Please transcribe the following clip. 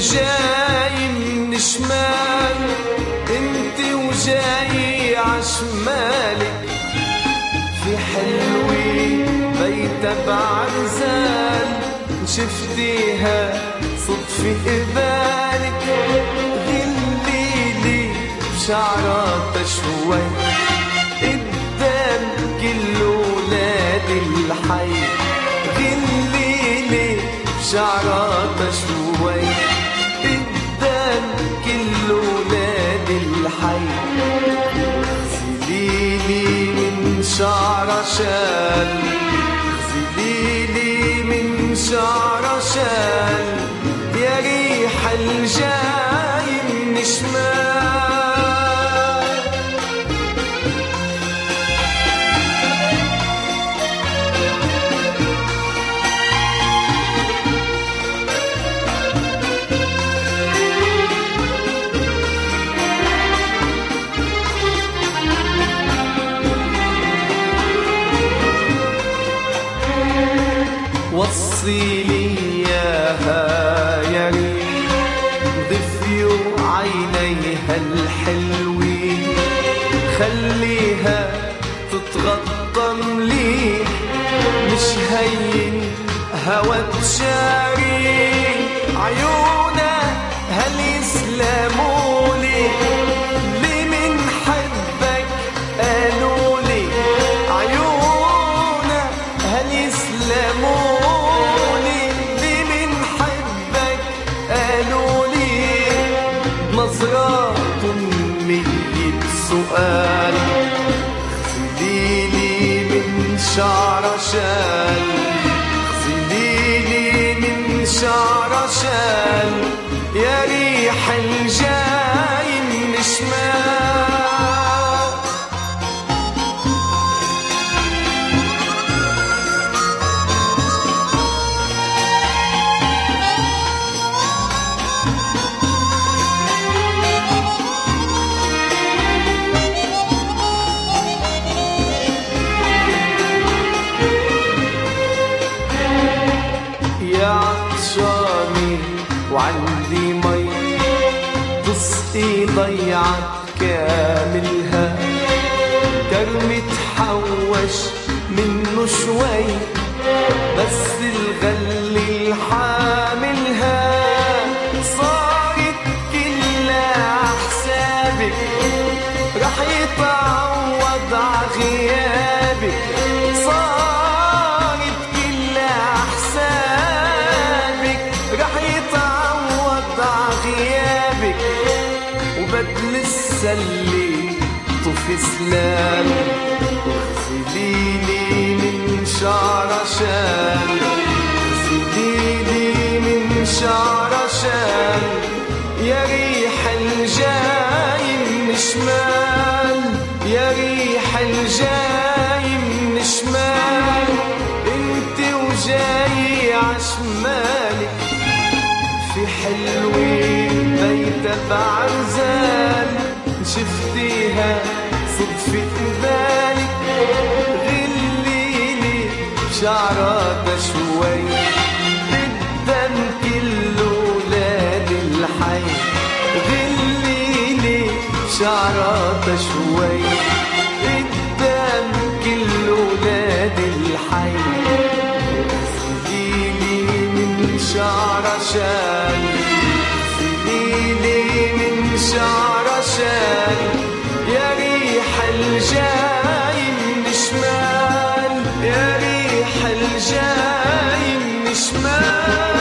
جاي من شمال، انت وجاي عشمالك، في حلوة بيتها بعرزال، شفتيها صدفة قبالك، غليلي بشعراتها شوي قدام كل ولاد الحي، غليلي بشعراتها شوي قدام كل ولاد الحي، غزليلي من شعرها شال، غزليلي من شعرها شال، يا ريح الجاي من شمال. وصيلي ياها يا ريح ضفيو عينيها الحلوين، خليها تتغطى مليح، مش هين هوا تشاري عيونا هل يسلمولي، ليه من حبك قالولي عيونا هل يسلمولي، ليه من حبك قالولي، نظرات مية سؤال، غزليلي من شعرها شال، غزليلي من شعرها شال، يا ريح الجاي من شمال. يا عطشاني وعندي مي، تسقي ضيعت كاملها، كرمي تحوش منه شوي، بس الغلي الحاملها، صارت كلها حسابك، رح يتعوض عغيابك، صارت كلها حسابك، رح يتعوض عغيابك، وبدل السلي طفي سلام، غزليلي من شعرها شال، غزليلي من شعرها شال، يا ريح الجاي من شمال، يا ريح الجاي من شمال، انت وجاي عشمالك، في حلوة بيتها بعرزال، شفتيها صدفة قبالك، غليلي بشعراتها شوي قدام كل ولاد الحي، غليلي بشعراتها شوي قدام كل ولاد الحي، غزليلي من شعرها شال، غزليلي من شعرها شال، يا ريح الجاي من شمال، يا ريح الجاي من شمال.